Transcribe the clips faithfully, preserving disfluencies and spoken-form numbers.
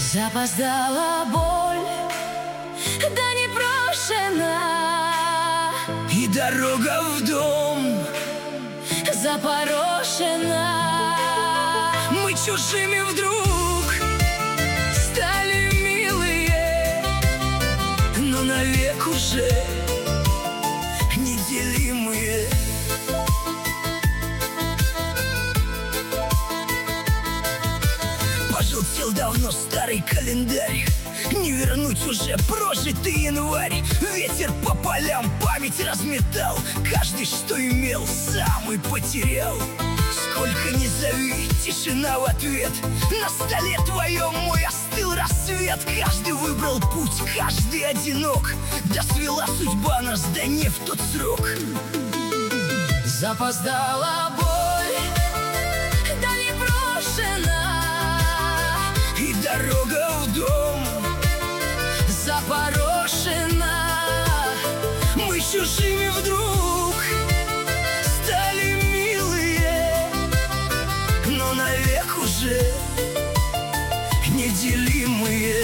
Запоздала боль, да не брошена, и дорога в дом запорошена. Мы чужими вдруг стали милые, но навек уже неделимые. Пожелтел давно старый календарь, не вернуть уже прожитый январь. Ветер по полям память разметал, каждый, что имел, сам и потерял. Сколько ни зови, тишина в ответ. На столе твоем мой остыл рассвет. Каждый выбрал путь, каждый одинок. Да свела судьба нас, да не в тот срок. Запоздала боль, да не брошена, и дорога в дом запорошена. Мы чужими вдруг стали милые, но навек уже неделимые.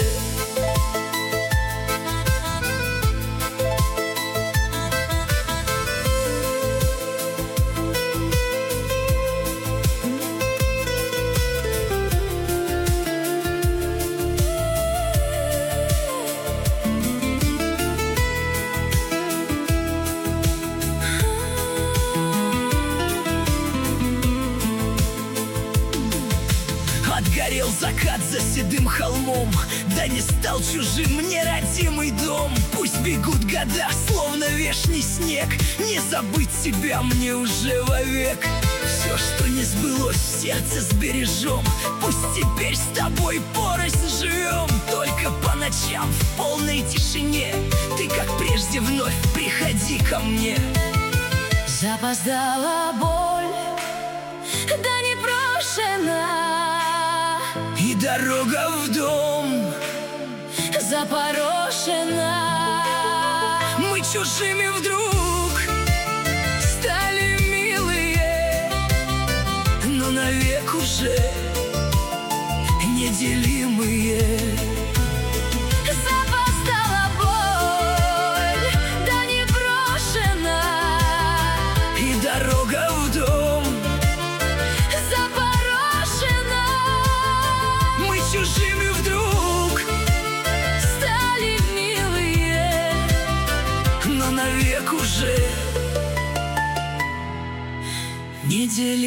Отгорел закат за седым холмом, да не стал чужим мне родимый дом. Пусть бегут года, словно вешний снег, не забыть тебя мне уже вовек. Все, что не сбылось, в сердце сбережем. Пусть теперь с тобой порознь живем. Только по ночам в полной тишине ты, как прежде, вновь приходи ко мне. Запоздала боль, да не брошена, и дорога в дом запорошена. Мы чужими вдруг стали милые, но навек уже неделимые. Запоздала боль, да не брошена, и дорога в дом запорошена. Мы чужими вдруг Стали милые, но навек уже неделимые.